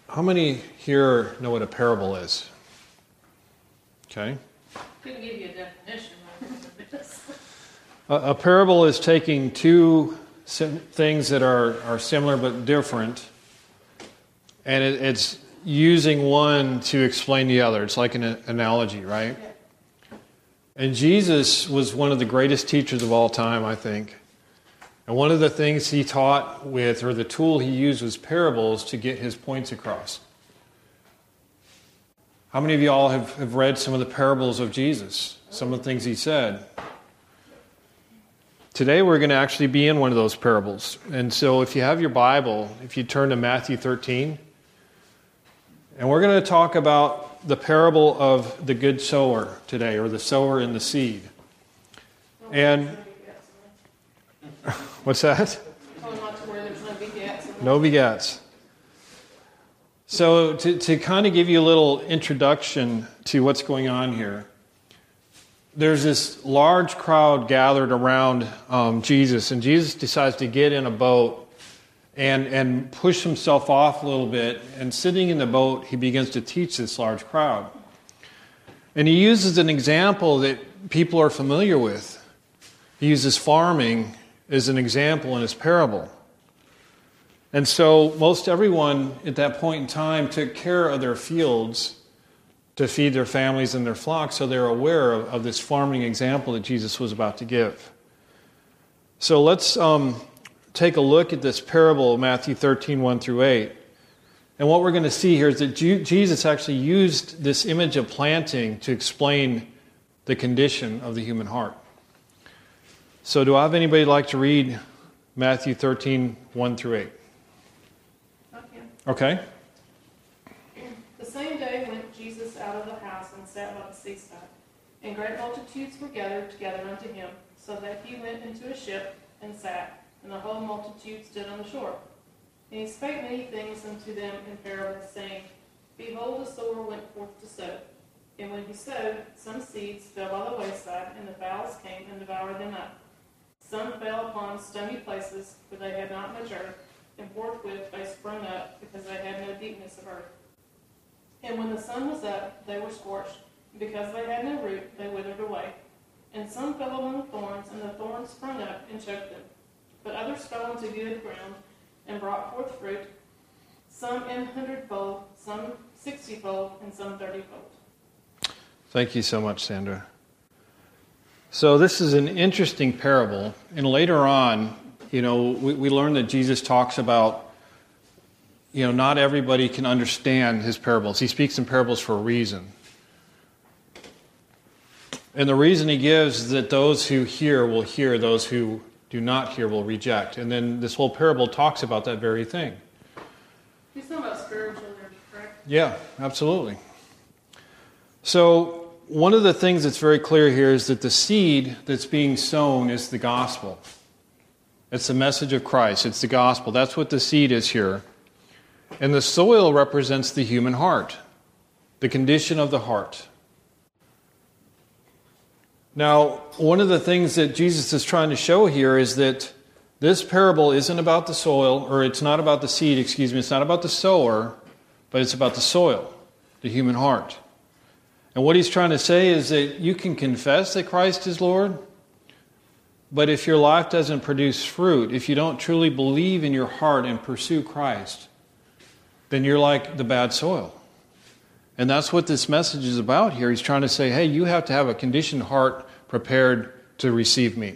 How many here know what a parable is? Okay. Couldn't give you a definition of this. A parable is taking two things that are similar but different, and it's using one to explain the other. It's like an analogy, right? Yeah. And Jesus was one of the greatest teachers of all time, I think. And one of the things he taught with, or the tool he used, was parables to get his points across. How many of you all have read some of the parables of Jesus? Some of the things he said. Today we're going to actually be in one of those parables. And so if you have your Bible, if you turn to Matthew 13, and we're going to talk about the parable of the good sower today, or the sower and the seed. And what's that? No begats. So to kind of give you a little introduction to what's going on here, there's this large crowd gathered around Jesus, and Jesus decides to get in a boat and push himself off a little bit, and sitting in the boat, he begins to teach this large crowd. And he uses an example that people are familiar with. He uses farming as an example in his parable. And so most everyone at that point in time took care of their fields to feed their families and their flocks, so they're aware of this farming example that Jesus was about to give. So let's take a look at this parable of Matthew 13, 1 through 8. And what we're going to see here is that Jesus actually used this image of planting to explain the condition of the human heart. So do I have anybody like to read Matthew 13, 1 through 8? Okay. The same day went Jesus out of the house and sat by the seaside, and great multitudes were gathered together unto him, so that he went into a ship and sat, and the whole multitude stood on the shore. And he spake many things unto them in parables, saying, Behold, a sower went forth to sow. And when he sowed, some seeds fell by the wayside, and the fowls came and devoured them up. Some fell upon stony places, where they had not much earth, and forthwith they sprung up, because they had no deepness of earth. And when the sun was up, they were scorched, and because they had no root, they withered away. And some fell among thorns, and the thorns sprung up and choked them. But others fell into good ground, and brought forth fruit, some an 100-fold, some 60-fold, and some 30-fold. Thank you so much, Sandra. So this is an interesting parable, and later on, we learn that Jesus talks about, not everybody can understand his parables. He speaks in parables for a reason. And the reason he gives is that those who hear will hear, those who do not hear will reject. And then this whole parable talks about that very thing. He's talking about spiritual there, correct? Yeah, absolutely. So one of the things that's very clear here is that the seed that's being sown is the gospel. It's the message of Christ. It's the gospel. That's what the seed is here. And the soil represents the human heart, the condition of the heart. Now, one of the things that Jesus is trying to show here is that this parable isn't about the soil, or it's not about the seed, it's not about the sower, but it's about the soil, the human heart. And what he's trying to say is that you can confess that Christ is Lord, but if your life doesn't produce fruit, if you don't truly believe in your heart and pursue Christ, then you're like the bad soil. And that's what this message is about here. He's trying to say, hey, you have to have a conditioned heart prepared to receive me.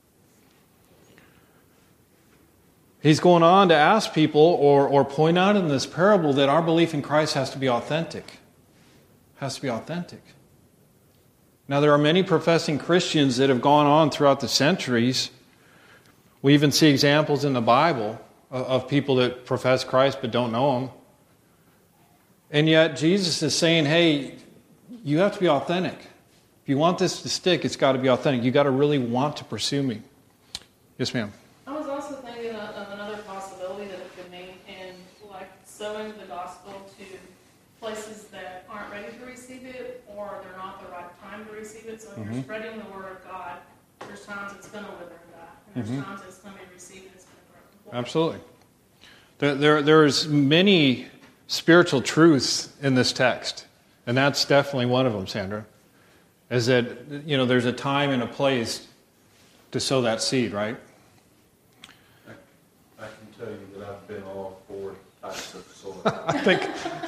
He's going on to ask people or point out in this parable that our belief in Christ has to be authentic. Has to be authentic. Now, there are many professing Christians that have gone on throughout the centuries. We even see examples in the Bible of people that profess Christ but don't know Him. And yet, Jesus is saying, hey, you have to be authentic. If you want this to stick, it's got to be authentic. You've got to really want to pursue me. Yes, ma'am. I was also thinking of another possibility that it could mean in like sowing the gospel to places that aren't ready to receive it, or they're not the right time to receive it. So if you're spreading the word of God, there's times it's going to wither and die, and there's times it's going to be received and it's going to grow. Absolutely. There's many spiritual truths in this text. And that's definitely one of them, Sandra. Is that, there's a time and a place to sow that seed, right? I can tell you that I've been all 4 types of soil. I think...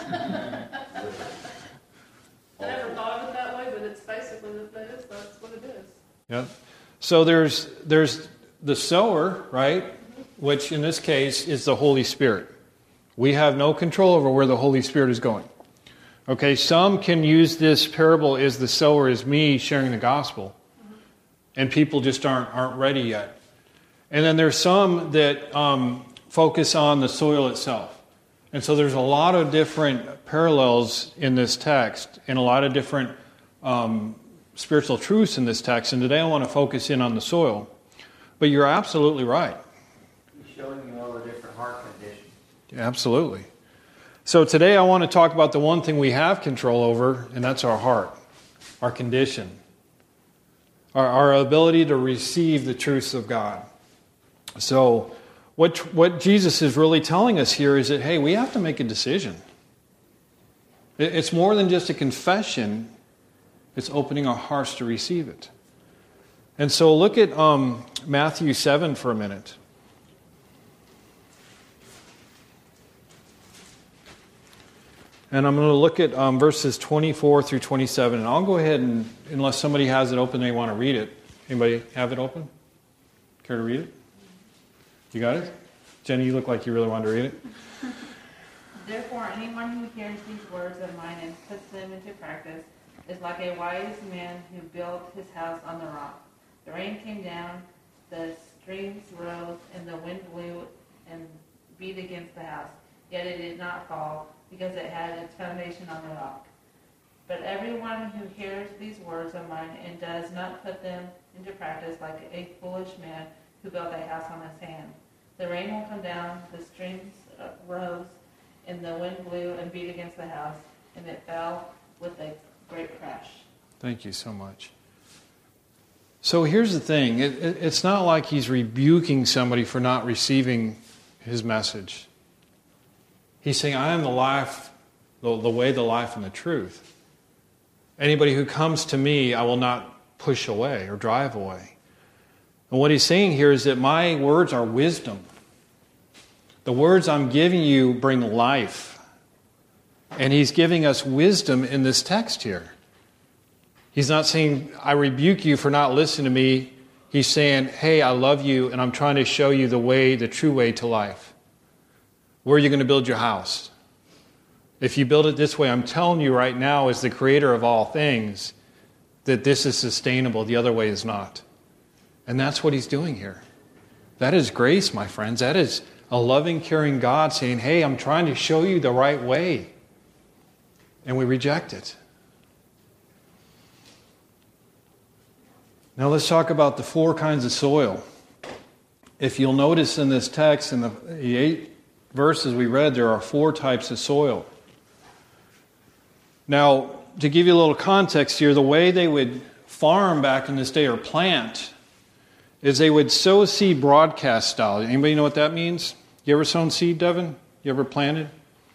I never thought of it that way, but it's basically that's what it is. Yeah. So there's the sower, right? Which in this case is the Holy Spirit. We have no control over where the Holy Spirit is going. Okay, some can use this parable as the sower is me sharing the gospel. And people just aren't ready yet. And then there's some that focus on the soil itself. And so there's a lot of different parallels in this text and a lot of different spiritual truths in this text. And today I want to focus in on the soil. But you're absolutely right. He's showing you all the different heart conditions. Absolutely. So today I want to talk about the one thing we have control over, and that's our heart, our condition, our ability to receive the truths of God. So what Jesus is really telling us here is that, hey, we have to make a decision. It's more than just a confession. It's opening our hearts to receive it. And so look at Matthew 7 for a minute. And I'm going to look at verses 24 through 27. And I'll go ahead and, unless somebody has it open, they want to read it. Anybody have it open? Care to read it? You got it? Jenny, you look like you really want to read it. Therefore, anyone who hears these words of mine and puts them into practice is like a wise man who built his house on the rock. The rain came down, the streams rose, and the wind blew and beat against the house. Yet it did not fall, because it had its foundation on the rock. But everyone who hears these words of mine and does not put them into practice, like a foolish man who built a house on the sand. The rain will come down, the streams rose, and the wind blew and beat against the house, and it fell with a great crash. Thank you so much. So here's the thing. It's not like he's rebuking somebody for not receiving his message. He's saying, I am the life, the way, the life, and the truth. Anybody who comes to me, I will not push away or drive away. And what he's saying here is that my words are wisdom. The words I'm giving you bring life. And he's giving us wisdom in this text here. He's not saying, I rebuke you for not listening to me. He's saying, hey, I love you, and I'm trying to show you the way, the true way to life. Where are you going to build your house? If you build it this way, I'm telling you right now, as the creator of all things, that this is sustainable. The other way is not. And that's what he's doing here. That is grace, my friends. That is a loving, caring God saying, hey, I'm trying to show you the right way. And we reject it. Now let's talk about the 4 kinds of soil. If you'll notice in this text, in the 8 verses we read, there are 4 types of soil. Now, to give you a little context here, the way they would farm back in this day, or plant, is they would sow seed broadcast style. Anybody know what that means? You ever sown seed, Devin? You ever planted?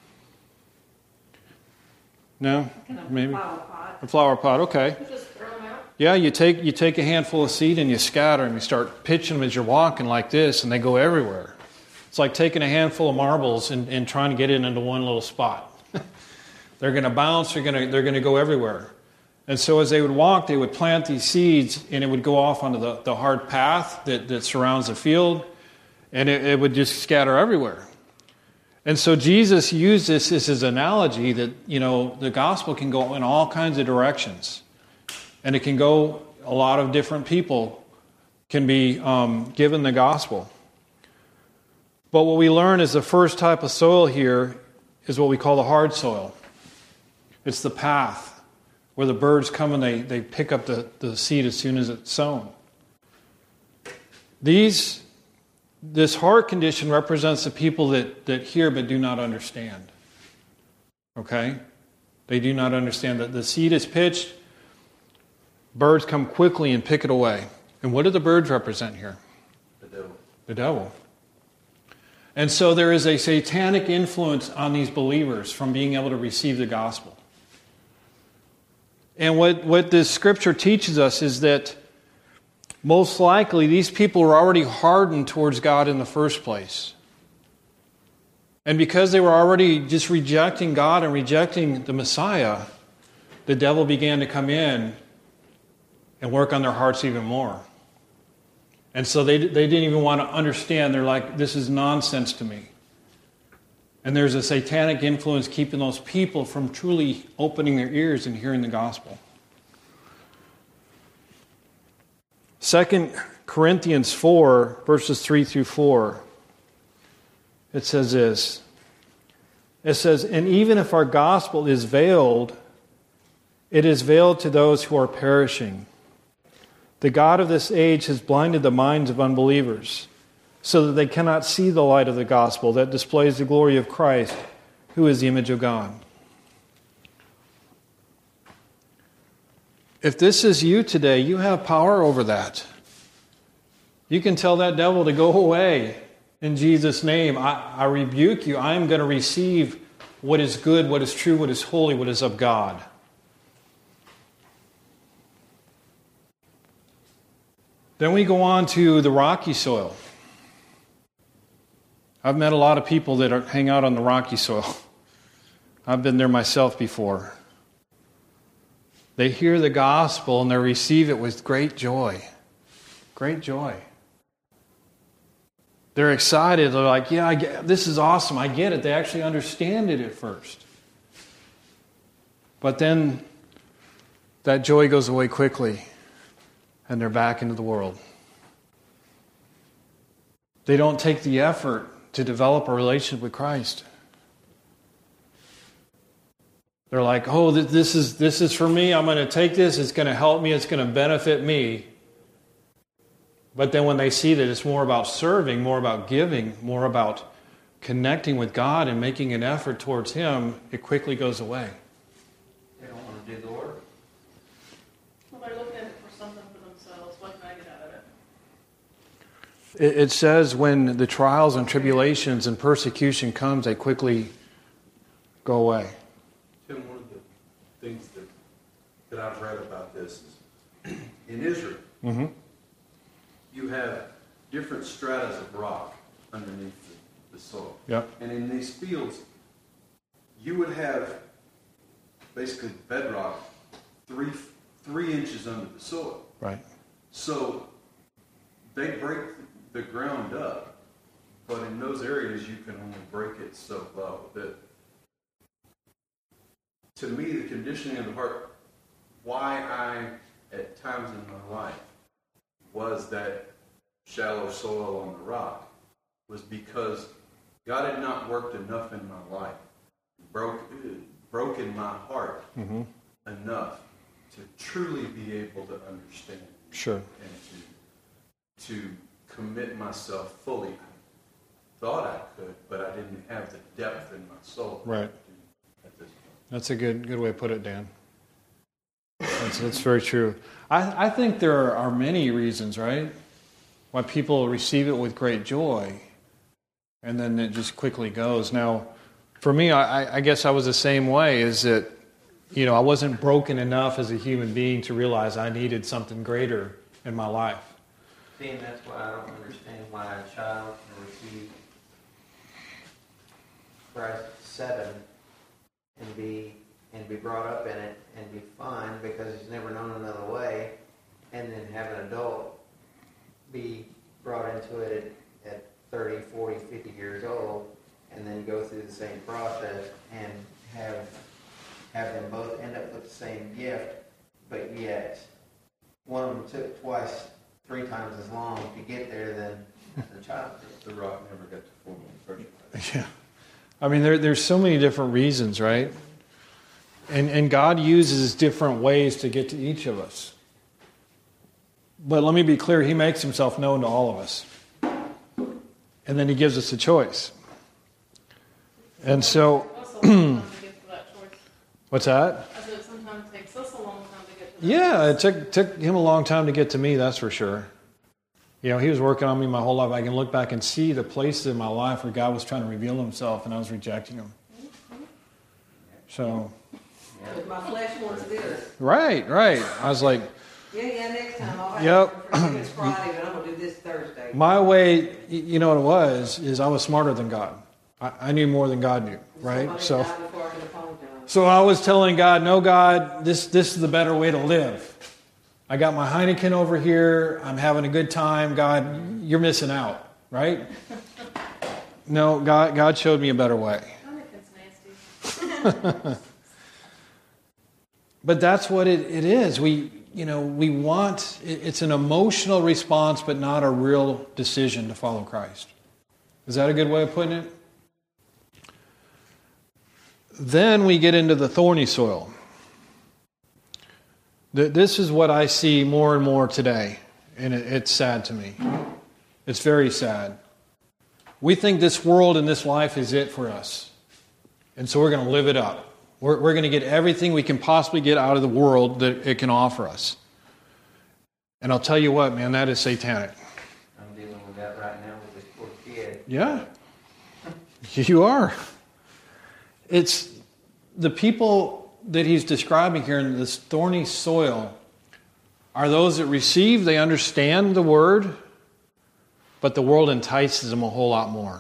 No? Maybe? A flower pot, okay. Just throw them out. Yeah, you take a handful of seed and you scatter them. You start pitching them as you're walking like this, and they go everywhere. It's like taking a handful of marbles and trying to get it into one little spot. They're going to bounce. They're going to go everywhere. And so as they would walk, they would plant these seeds, and it would go off onto the hard path that surrounds the field, and it would just scatter everywhere. And so Jesus used this as his analogy that, the gospel can go in all kinds of directions. And it can go, a lot of different people can be given the gospel. But what we learn is the first type of soil here is what we call the hard soil. It's the path where the birds come and they pick up the seed as soon as it's sown. This heart condition represents the people that hear but do not understand. Okay? They do not understand that the seed is pitched, birds come quickly and pick it away. And what do the birds represent here? The devil. The devil. And so there is a satanic influence on these believers from being able to receive the gospel. And what this scripture teaches us is that most likely these people were already hardened towards God in the first place. And because they were already just rejecting God and rejecting the Messiah, the devil began to come in and work on their hearts even more. And so they didn't even want to understand. They're like, this is nonsense to me. And there's a satanic influence keeping those people from truly opening their ears and hearing the gospel. 2 Corinthians 4, verses 3 through 4, it says this. It says, and even if our gospel is veiled, it is veiled to those who are perishing. The God of this age has blinded the minds of unbelievers, so that they cannot see the light of the gospel that displays the glory of Christ, who is the image of God. If this is you today, you have power over that. You can tell that devil to go away in Jesus' name. I rebuke you. I am going to receive what is good, what is true, what is holy, what is of God. Then we go on to the rocky soil. I've met a lot of people that hang out on the rocky soil. I've been there myself before. They hear the gospel and they receive it with great joy. Great joy. They're excited. They're like, yeah, this is awesome. I get it. They actually understand it at first. But then that joy goes away quickly and they're back into the world. They don't take the effort to develop a relationship with Christ. They're like, oh, this is for me. I'm going to take this. It's going to help me. It's going to benefit me. But then when they see that it's more about serving, more about giving, more about connecting with God and making an effort towards Him, it quickly goes away. They don't want to do the work. Well, they're looking at it for something for themselves. What can I get out of it? It says when the trials and tribulations and persecution comes, they quickly go away. Tim, one of the things that I've read about this is in Israel, you have different stratas of rock underneath the soil. Yep. And in these fields, you would have basically bedrock 3 inches under the soil. Right. So they break the ground up, but in those areas you can only break it so low that, to me, the conditioning of the heart, why I, at times in my life, was that shallow soil on the rock, was because God had not worked enough in my life, broken my heart enough to truly be able to understand. Sure. And to commit myself fully. I thought I could, but I didn't have the depth in my soul. Right. At this point. That's a good way to put it, Dan. That's very true. I think there are many reasons, right, why people receive it with great joy, and then it just quickly goes. Now, for me, I guess I was the same way, is that, I wasn't broken enough as a human being to realize I needed something greater in my life. See, and that's why I don't understand why a child can receive Christ 7 and be brought up in it and be fine because he's never known another way, and then have an adult be brought into it at 30, 40, 50 years old, and then go through the same process and have them both end up with the same gift, but yet one of them took twice, 3 times as long to get there than the child did. The rock never got to form in the first place. Yeah. I mean, there's so many different reasons, right? And God uses different ways to get to each of us. But let me be clear, He makes Himself known to all of us. And then He gives us a choice. And so... What's that? I said it sometimes takes us a long time to get to that. Yeah, it took Him a long time to get to me, that's for sure. He was working on me my whole life. I can look back and see the places in my life where God was trying to reveal himself and I was rejecting him. So. Because my flesh wants this. Right. I was like. Yeah, next time I'll have Yep. forgiveness Friday, but I'm going to do this Thursday. My way, you know what it was, is I was smarter than God. I knew more than God knew, right? Somebody died before I could apologize. So I was telling God, no, God, this is the better way to live. I got my Heineken over here. I'm having a good time. God, you're missing out, right? No, God showed me a better way. Heineken's nasty. But that's what it is. We want, it's an emotional response, but not a real decision to follow Christ. Is that a good way of putting it? Then we get into the thorny soil. This is what I see more and more today, and it's sad to me. It's very sad. We think this world and this life is it for us, and so we're going to live it up. We're going to get everything we can possibly get out of the world that it can offer us. And I'll tell you what, man, that is satanic. I'm dealing with that right now with this poor kid. Yeah, you are. It's the people that he's describing here in this thorny soil are those that receive, they understand the word, but the world entices them a whole lot more.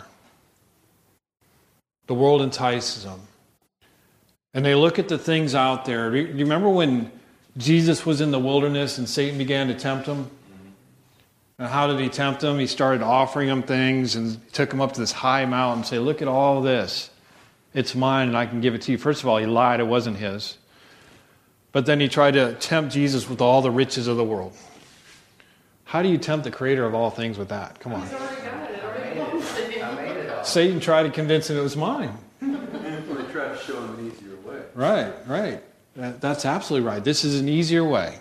The world entices them. And they look at the things out there. Do you remember when Jesus was in the wilderness and Satan began to tempt him? And how did he tempt him? He started offering him things and took him up to this high mountain and say, look at all this. It's mine and I can give it to you. First of all, he lied. It wasn't his. But then he tried to tempt Jesus with all the riches of the world. How do you tempt the creator of all things with that? Come on. He's already got it. It already belongs to him. I made it all. Satan tried to convince him it was mine. They try to show him an easier way. Right. That's absolutely right. This is an easier way.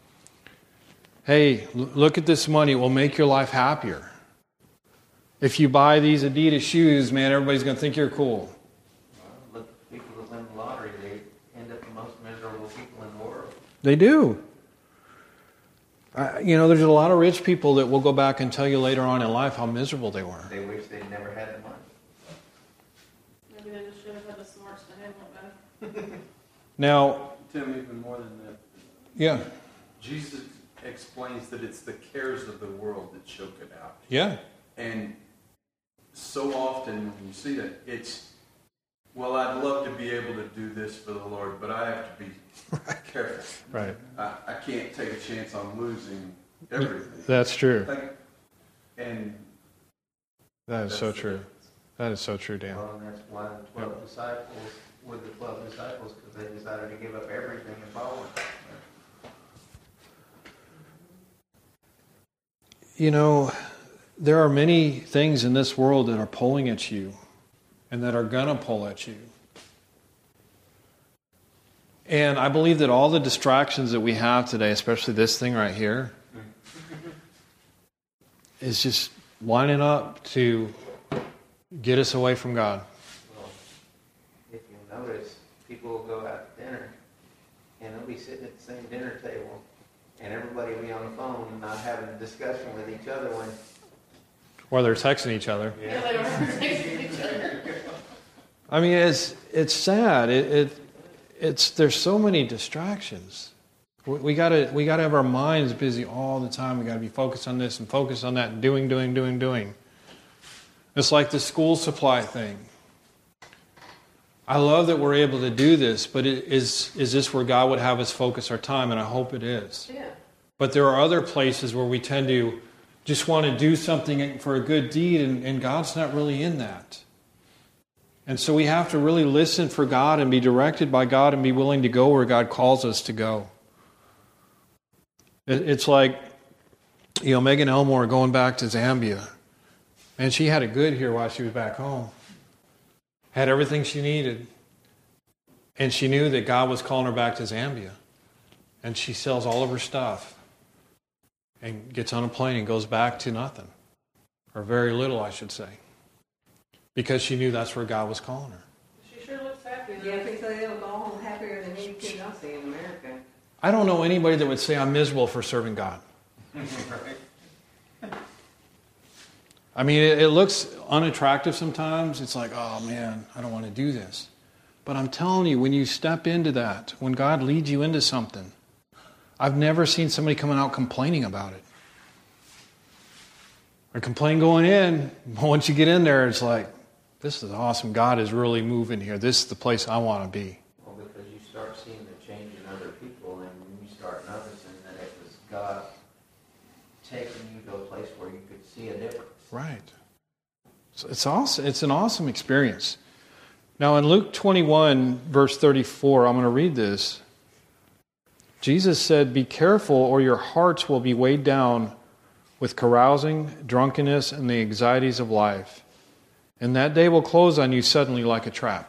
Hey, look at this money. It will make your life happier. If you buy these Adidas shoes, man, everybody's going to think you're cool. Well, look, people that win the lottery, they end up the most miserable people in the world. They do. There's a lot of rich people that will go back and tell you later on in life how miserable they were. They wish they'd never had the money. Maybe they just should have had the smarts to handle it better. Now, Tim, even more than that, yeah, Jesus explains that it's the cares of the world that choke it out. yeah, And so often when you see that, it's, well, I'd love to be able to do this for the Lord, but I have to be careful. right. I can't take a chance on losing everything. That's true. And That is so true. That is so true, Dan. Well, and that's why the 12 disciples were the 12 disciples, because they decided to give up everything and follow him. There are many things in this world that are pulling at you and that are going to pull at you. And I believe that all the distractions that we have today, especially this thing right here, is just lining up to get us away from God. Well, if you notice, people will go out to dinner, and they'll be sitting at the same dinner table, and everybody will be on the phone and not having a discussion with each other when... Or they're texting each other. Yeah, they were texting each other. I mean, it's sad. There's so many distractions. We gotta have our minds busy all the time. We gotta be focused on this and focused on that and doing. It's like the school supply thing. I love that we're able to do this, but is this where God would have us focus our time? And I hope it is. Yeah. But there are other places where we tend to just want to do something for a good deed, and God's not really in that. And so we have to really listen for God and be directed by God and be willing to go where God calls us to go. It's like, Megan Elmore going back to Zambia. And she had it good here while she was back home. Had everything she needed. And she knew that God was calling her back to Zambia. And she sells all of her stuff. And gets on a plane and goes back to nothing. Or very little, I should say. Because she knew that's where God was calling her. She sure looks happy. Yeah, I think they'll go home happier than any kid I see in America. I don't know anybody that would say I'm miserable for serving God. I mean, it looks unattractive sometimes. It's like, oh man, I don't want to do this. But I'm telling you, when you step into that, when God leads you into something, I've never seen somebody coming out complaining about it. Or complain going in, but once you get in there, it's like, this is awesome. God is really moving here. This is the place I want to be. Well, because you start seeing the change in other people, and you start noticing that it was God taking you to a place where you could see a difference. Right. So it's awesome. It's an awesome experience. Now in Luke 21, verse 34, I'm going to read this. Jesus said, "Be careful, or your hearts will be weighed down with carousing, drunkenness, and the anxieties of life. And that day will close on you suddenly like a trap."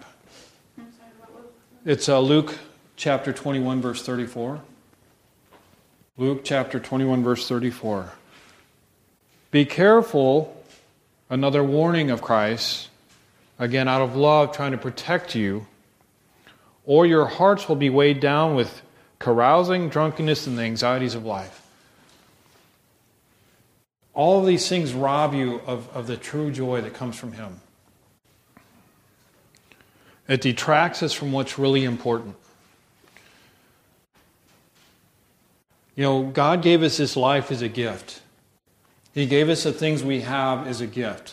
It's Luke chapter 21, verse 34. Luke chapter 21, verse 34. Be careful, another warning of Christ, again out of love, trying to protect you, or your hearts will be weighed down with carousing, drunkenness, and the anxieties of life. All of these things rob you of the true joy that comes from Him. It detracts us from what's really important. You know, God gave us this life as a gift. He gave us the things we have as a gift.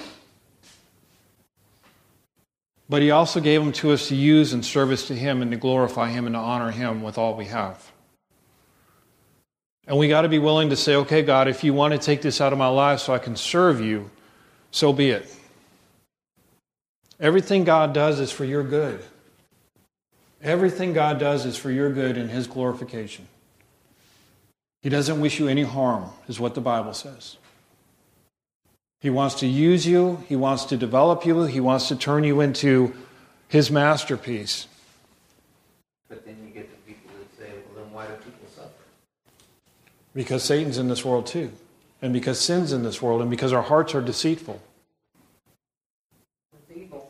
But He also gave them to us to use in service to Him and to glorify Him and to honor Him with all we have. And we got to be willing to say, okay, God, if you want to take this out of my life so I can serve you, so be it. Everything God does is for your good. Everything God does is for your good and His glorification. He doesn't wish you any harm, is what the Bible says. He wants to use you. He wants to develop you. He wants to turn you into His masterpiece. But then you get the people that say, well, then why do people suffer? Because Satan's in this world too. And because sin's in this world. And because our hearts are deceitful. It's evil.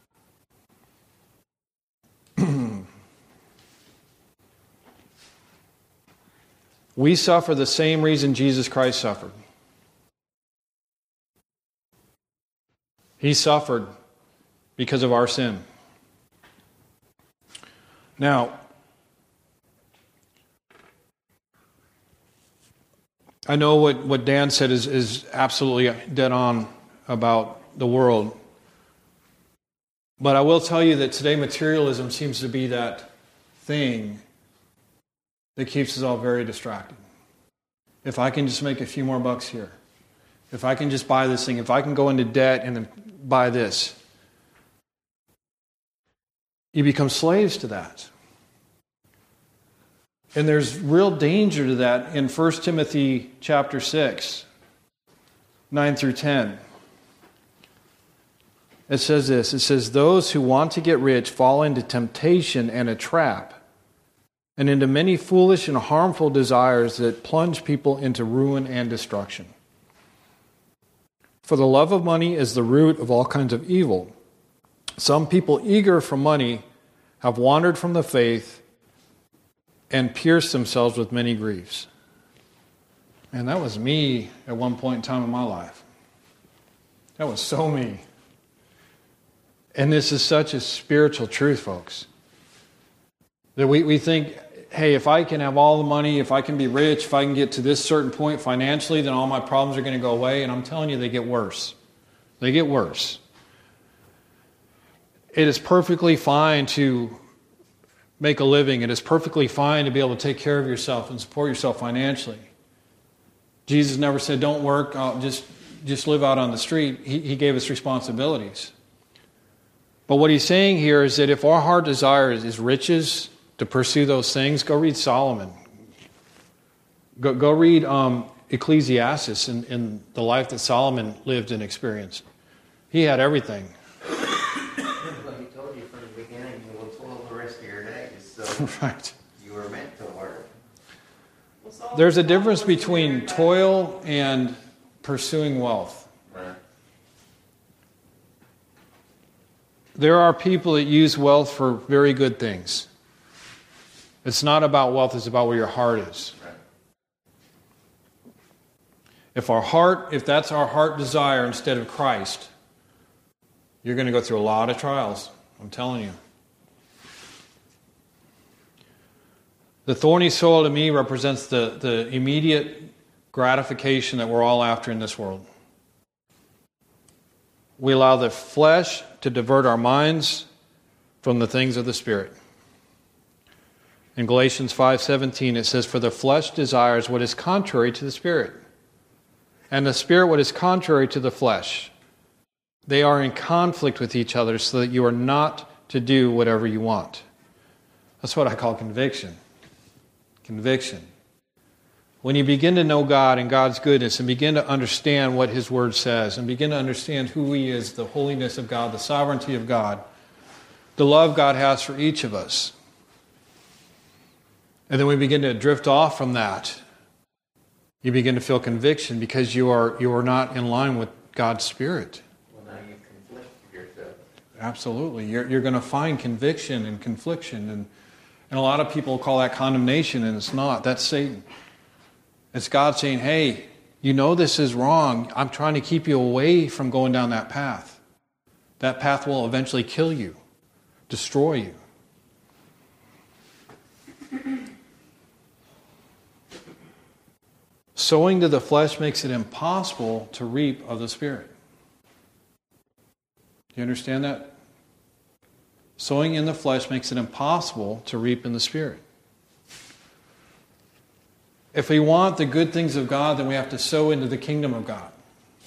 We suffer the same reason Jesus Christ suffered. He suffered because of our sin. Now, I know what Dan said is absolutely dead on about the world. But I will tell you that today materialism seems to be that thing that keeps us all very distracted. If I can just make a few more bucks here, if I can just buy this thing, if I can go into debt and then buy this, you become slaves to that. And there's real danger to that in 1 Timothy chapter 6, 9 through 10. It says this, it says, "Those who want to get rich fall into temptation and a trap, and into many foolish and harmful desires that plunge people into ruin and destruction. For the love of money is the root of all kinds of evil. Some people eager for money have wandered from the faith and pierced themselves with many griefs." And that was me at one point in time in my life. That was so me. And this is such a spiritual truth, folks. That we think, hey, if I can have all the money, if I can be rich, if I can get to this certain point financially, then all my problems are going to go away. And I'm telling you, they get worse. They get worse. It is perfectly fine to make a living. It is perfectly fine to be able to take care of yourself and support yourself financially. Jesus never said, don't work, just live out on the street. He gave us responsibilities. But what he's saying here is that if our heart desire is riches, to pursue those things, go read Solomon. Go read Ecclesiastes in the life that Solomon lived and experienced. He had everything. Well, he told you from the beginning you will toil the rest of your days, so Right. you were meant to work. There's a difference between toil and pursuing wealth. Right. There are people that use wealth for very good things. It's not about wealth, it's about where your heart is. Right. If that's our heart desire instead of Christ, you're going to go through a lot of trials. I'm telling you. The thorny soil to me represents the immediate gratification that we're all after in this world. We allow the flesh to divert our minds from the things of the Spirit. In Galatians 5:17 it says, "For the flesh desires what is contrary to the Spirit, and the Spirit what is contrary to the flesh. They are in conflict with each other so that you are not to do whatever you want." That's what I call conviction. Conviction. When you begin to know God and God's goodness and begin to understand what His Word says and begin to understand who He is, the holiness of God, the sovereignty of God, the love God has for each of us, and then we begin to drift off from that, you begin to feel conviction because you are not in line with God's Spirit. Well, now you conflict yourself. Absolutely. You're going to find conviction and confliction. And a lot of people call that condemnation, and it's not. That's Satan. It's God saying, hey, you know this is wrong. I'm trying to keep you away from going down that path. That path will eventually kill you, destroy you. Sowing to the flesh makes it impossible to reap of the Spirit. Do you understand that? Sowing in the flesh makes it impossible to reap in the Spirit. If we want the good things of God, then we have to sow into the kingdom of God.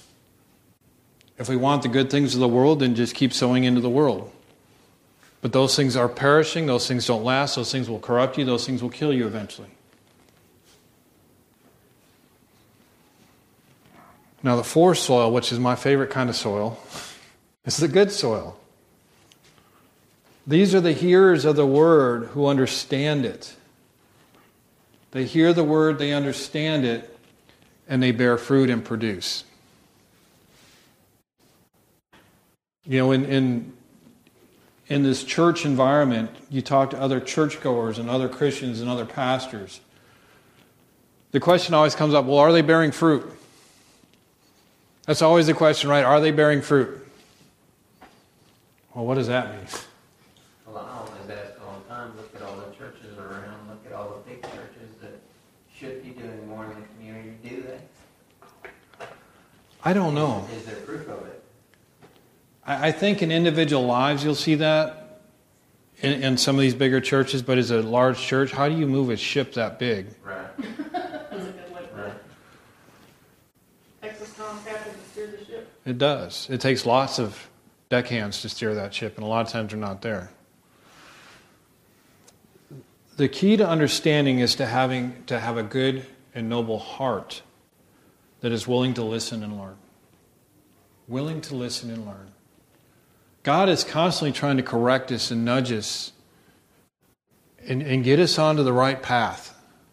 If we want the good things of the world, then just keep sowing into the world. But those things are perishing, those things don't last, those things will corrupt you, those things will kill you eventually. Now the fourth soil, which is my favorite kind of soil, is the good soil. These are the hearers of the word who understand it. They hear the word, they understand it, and they bear fruit and produce. You know, in this church environment, you talk to other churchgoers and other Christians and other pastors. The question always comes up, well, are they bearing fruit? That's always the question, right? Are they bearing fruit? Well, what does that mean? Well, I always ask all the time, look at all the churches around, look at all the big churches that should be doing more in the community. Do they? I don't know. Is there proof of it? I think in individual lives you'll see that in some of these bigger churches, but as a large church, how do you move a ship that big? Right. That's a good way to put Right. it. Texas Tom captain to steer the ship. It does. It takes lots of deckhands to steer that ship, and a lot of times they're not there. The key to understanding is to have a good and noble heart that is willing to listen and learn. Willing to listen and learn. God is constantly trying to correct us and nudge us and get us onto the right path.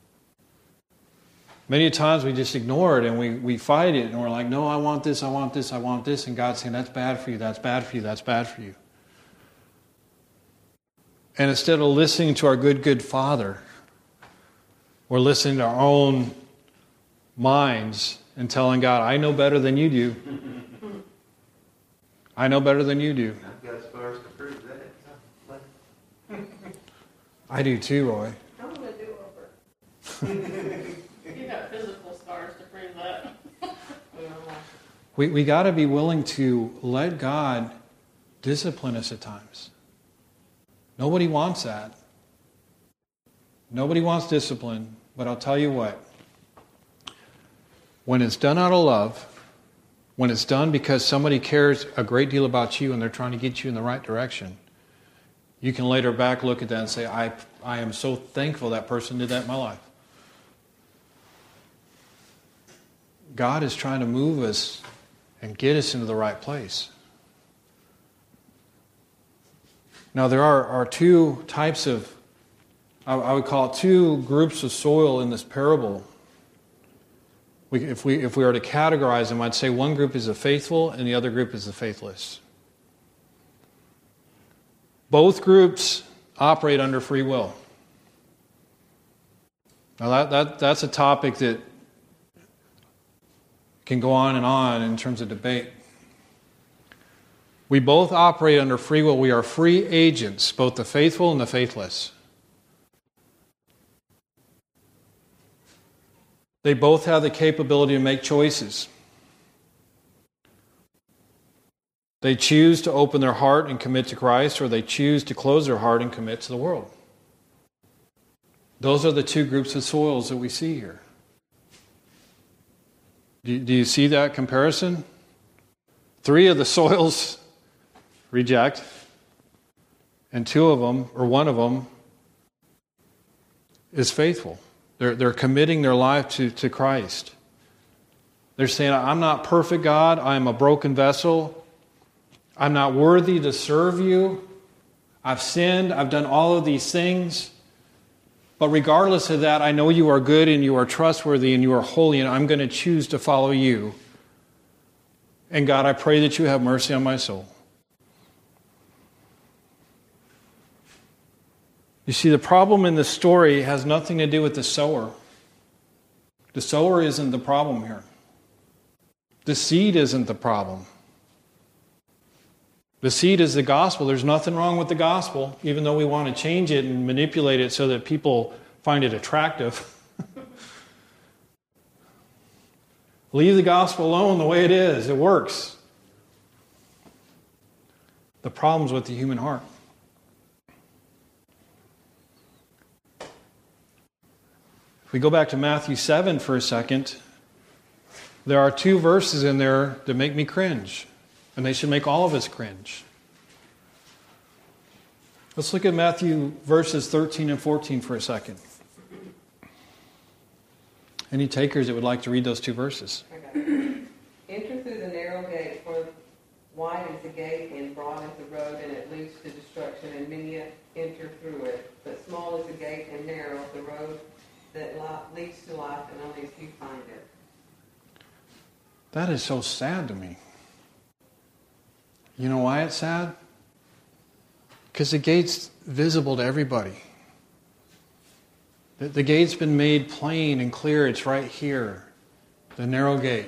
Many times we just ignore it and we fight it and we're like, no, I want this, I want this, I want this. And God's saying, that's bad for you, that's bad for you, that's bad for you. And instead of listening to our good Father, we're listening to our own minds and telling God, I know better than you do. I know better than you do. I've got scars to prove that. I do too, Roy. I'm going to do over. You got physical scars to prove that. We got to be willing to let God discipline us at times. Nobody wants that. Nobody wants discipline, but I'll tell you what. When it's done out of love, when it's done because somebody cares a great deal about you and they're trying to get you in the right direction, you can later back look at that and say, I am so thankful that person did that in my life. God is trying to move us and get us into the right place. Now there are two types of, I would call it two groups of soil in this parable. If we were to categorize them, I'd say one group is the faithful and the other group is the faithless. Both groups operate under free will. Now that's a topic that Can go on in terms of debate. We both operate under free will. We are free agents, both the faithful and the faithless. They both have the capability to make choices. They choose to open their heart and commit to Christ, or they choose to close their heart and commit to the world. Those are the two groups of soils that we see here. Do you see that comparison? 3 of the soils reject, and 2 of them, or 1 of them, is faithful. They're committing their life to Christ. They're saying, I'm not perfect, God. I'm a broken vessel. I'm not worthy to serve you. I've sinned. I've done all of these things. But regardless of that, I know you are good and you are trustworthy and you are holy, and I'm going to choose to follow you. And God, I pray that you have mercy on my soul. You see, the problem in the story has nothing to do with the sower. The sower isn't the problem here. The seed isn't the problem. The seed is the gospel. There's nothing wrong with the gospel, even though we want to change it and manipulate it so that people find it attractive. Leave the gospel alone the way it is. It works. The problem's with the human heart. If we go back to Matthew 7 for a second, there are 2 verses in there that make me cringe. And they should make all of us cringe. Let's look at Matthew verses 13 and 14 for a second. Any takers that would like to read those 2 verses? Okay. Enter through the narrow gate, for wide is the gate and broad is the road, and it leads to destruction, and many enter through it. But small is the gate and narrow the road that leads to life, and only a few find it. That is so sad to me. You know why it's sad? Because the gate's visible to everybody. The gate's been made plain and clear. It's right here. The narrow gate.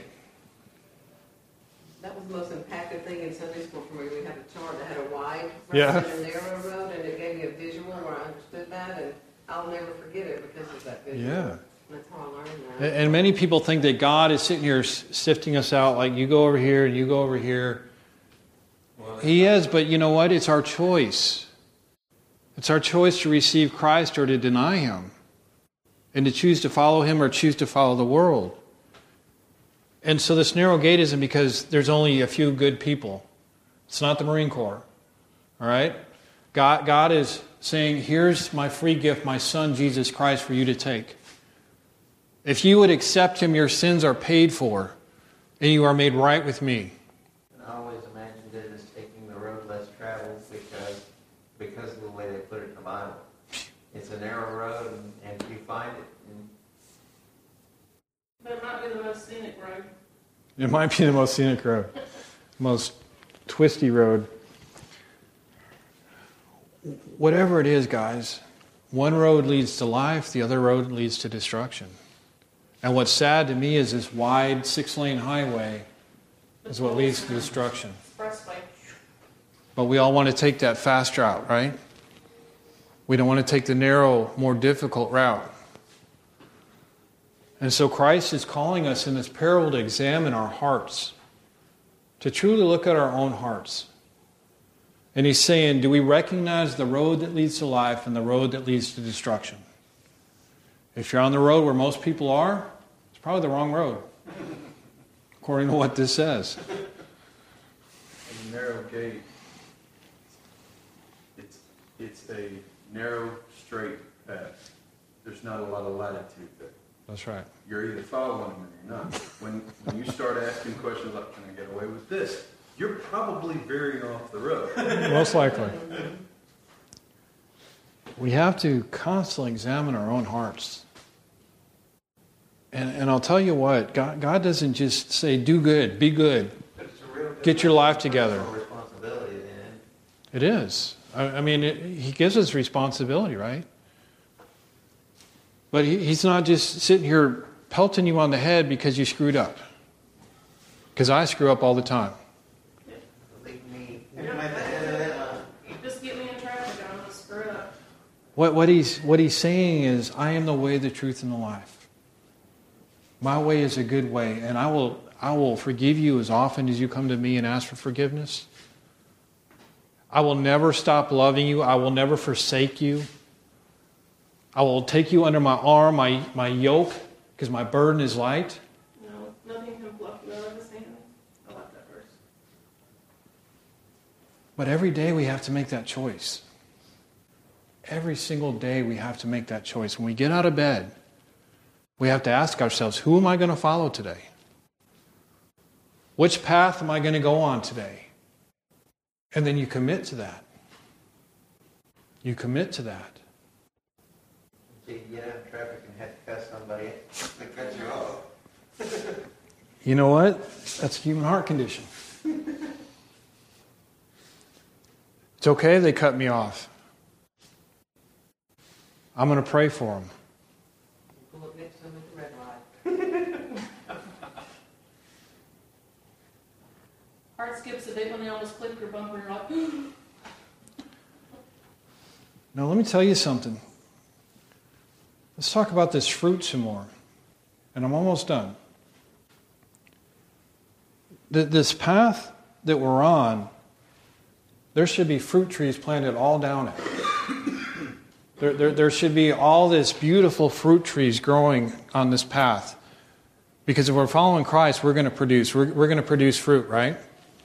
That was the most impactful thing in Sunday school for me. We had a chart that had a wide road Yeah. and a narrow road, and it gave me a visual where I understood that, and I'll never forget it because of that visual. Yeah. That's how I learned that. And many people think that God is sitting here sifting us out, like you go over here and you go over here. He is, but you know what? It's our choice. It's our choice to receive Christ or to deny Him. And to choose to follow Him or choose to follow the world. And so this narrow gate isn't because there's only a few good people. It's not the Marine Corps. All right? God is saying, here's my free gift, my Son, Jesus Christ, for you to take. If you would accept Him, your sins are paid for, and you are made right with me. And I always imagined it as taking the road less traveled because of the way they put it in the Bible. It's a narrow road, and you find it. But it might be the most scenic road. It might be the most scenic road. Most twisty road. Whatever it is, guys, one road leads to life, the other road leads to destruction. And what's sad to me is this wide 6-lane highway is what leads to destruction. Expressway. But we all want to take that fast route, right? We don't want to take the narrow, more difficult route. And so Christ is calling us in this parable to examine our hearts, to truly look at our own hearts. And He's saying, do we recognize the road that leads to life and the road that leads to destruction? If you're on the road where most people are, it's probably the wrong road, according to what this says. A narrow gate, it's a narrow, straight path. There's not a lot of latitude there. That's right. You're either following Him or you're not. When you start asking questions like, can I get away with this? You're probably veering off the road. Most likely. We have to constantly examine our own hearts. And I'll tell you what, God doesn't just say, do good, be good, get your life together. Responsibility then. It is. I mean, He gives us responsibility, right? But He's not just sitting here pelting you on the head because you screwed up. Because I screw up all the time. Leave me at the head of that line. Just get me in traffic, I'm going to screw it up. What he's saying is, I am the way, the truth, and the life. My way is a good way, and I will forgive you as often as you come to me and ask for forgiveness. I will never stop loving you. I will never forsake you. I will take you under my arm, my yoke, because my burden is light. No, nothing can pluck you out of his hand. I like that verse. But every day we have to make that choice. Every single day we have to make that choice. When we get out of bed, we have to ask ourselves, who am I going to follow today? Which path am I going to go on today? And then you commit to that. You commit to that. You get out in traffic and have to cuss somebody that cuts you off. You know what? That's a human heart condition. It's okay if they cut me off. I'm going to pray for them. Pull up next to them at the red light. Heart skips a bit when they almost clip your bumper and you're like, Now let me tell you something. Let's talk about this fruit some more. And I'm almost done. This path that we're on, there should be fruit trees planted all down it. There should be all this beautiful fruit trees growing on this path. Because if we're following Christ, we're going to produce. We're going to produce fruit, right?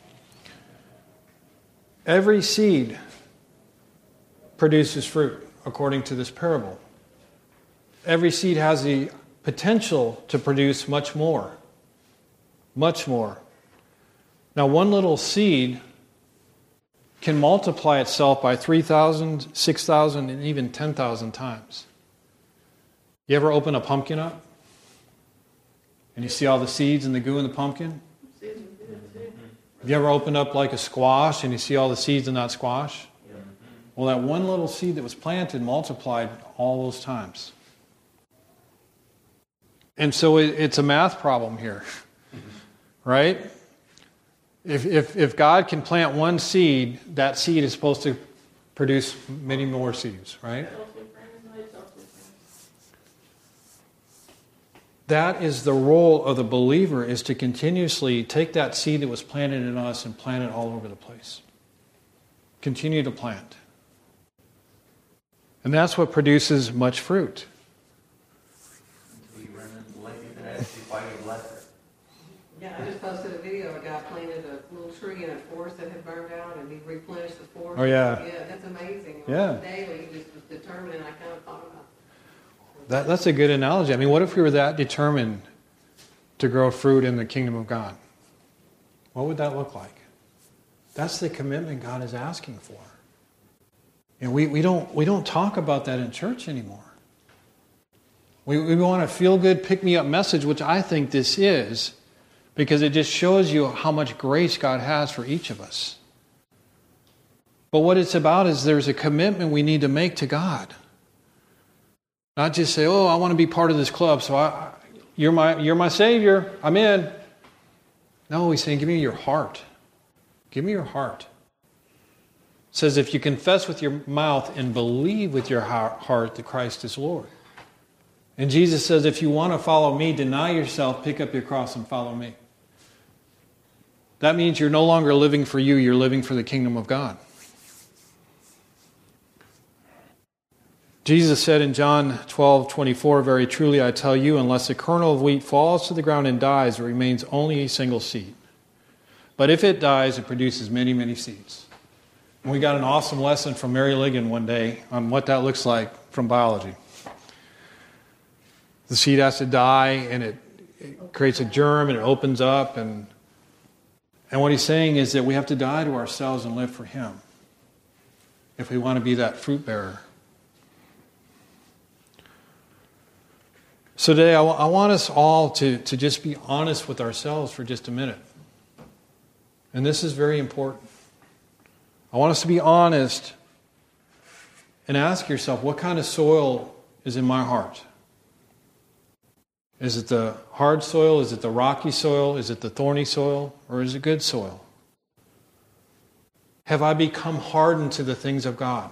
Every seed produces fruit, according to this parable. Every seed has the potential to produce much more. Much more. Now, one little seed can multiply itself by 3,000, 6,000, and even 10,000 times. You ever open a pumpkin up? And you see all the seeds and the goo in the pumpkin? Have you ever opened up like a squash and you see all the seeds in that squash? Well, that one little seed that was planted multiplied all those times. And so it's a math problem here, right? If God can plant one seed, that seed is supposed to produce many more seeds, right? That is the role of the believer, is to continuously take that seed that was planted in us and plant it all over the place. Continue to plant. And that's what produces much fruit. Until you run into the lady that asks you why you left her. Yeah, I just posted a video. A guy planted a little tree in a forest that had burned out, and he replenished the forest. Oh, yeah. Yeah, that's amazing. Yeah. Daily, he just was determined, and I kind of thought about That's a good analogy. I mean, what if we were that determined to grow fruit in the kingdom of God? What would that look like? That's the commitment God is asking for. And we don't talk about that in church anymore. We want a feel-good, pick-me-up message, which I think this is, because it just shows you how much grace God has for each of us. But what it's about is there's a commitment we need to make to God. Not just say, oh, I want to be part of this club, so you're my Savior, I'm in. No, he's saying, give me your heart. Give me your heart. It says, if you confess with your mouth and believe with your heart that Christ is Lord. And Jesus says, if you want to follow me, deny yourself, pick up your cross and follow me. That means you're no longer living for you, you're living for the kingdom of God. Jesus said in John 12:24, very truly I tell you, unless a kernel of wheat falls to the ground and dies, it remains only a single seed. But if it dies, it produces many, many seeds. And we got an awesome lesson from Mary Ligon one day on what that looks like from biology. The seed has to die, and it creates a germ, and it opens up. And what he's saying is that we have to die to ourselves and live for him if we want to be that fruit bearer. So today, I want us all to just be honest with ourselves for just a minute. And this is very important. I want us to be honest and ask yourself, what kind of soil is in my heart? Is it the hard soil? Is it the rocky soil? Is it the thorny soil? Or is it good soil? Have I become hardened to the things of God?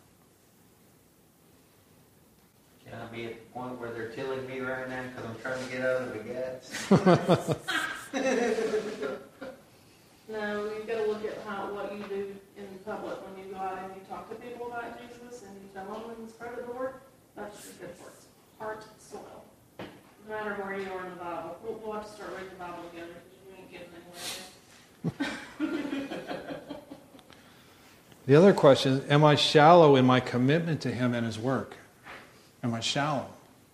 Can I be at the point where they're tilling me right now because I'm trying to get out of the gaps? No, you've got to look at what you do in public when you go out and you talk to people about Jesus and you tell them and spread the word. That's your good works. Heart, soil. No matter where you are in the Bible. We'll have to start reading the Bible together because you ain't getting anywhere. The other question is, am I shallow in my commitment to Him and His work? Am I shallow?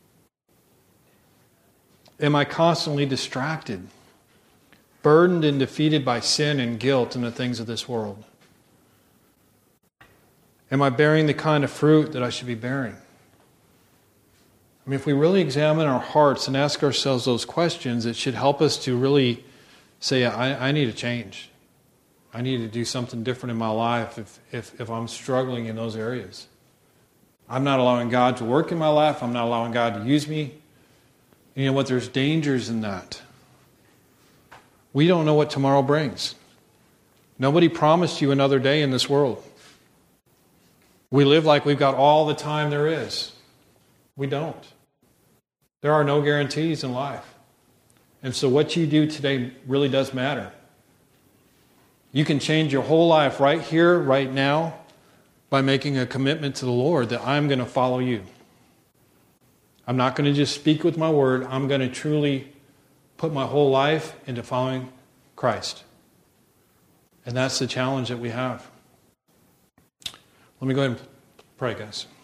Am I constantly distracted, burdened and defeated by sin and guilt and the things of this world? Am I bearing the kind of fruit that I should be bearing? I mean, if we really examine our hearts and ask ourselves those questions, it should help us to really say, I need to change. I need to do something different in my life if I'm struggling in those areas. I'm not allowing God to work in my life. I'm not allowing God to use me. You know what? There's dangers in that. We don't know what tomorrow brings. Nobody promised you another day in this world. We live like we've got all the time there is. We don't. There are no guarantees in life. And so what you do today really does matter. You can change your whole life right here, right now, by making a commitment to the Lord that I'm going to follow you. I'm not going to just speak with my word. I'm going to truly put my whole life into following Christ. And that's the challenge that we have. Let me go ahead and pray, guys.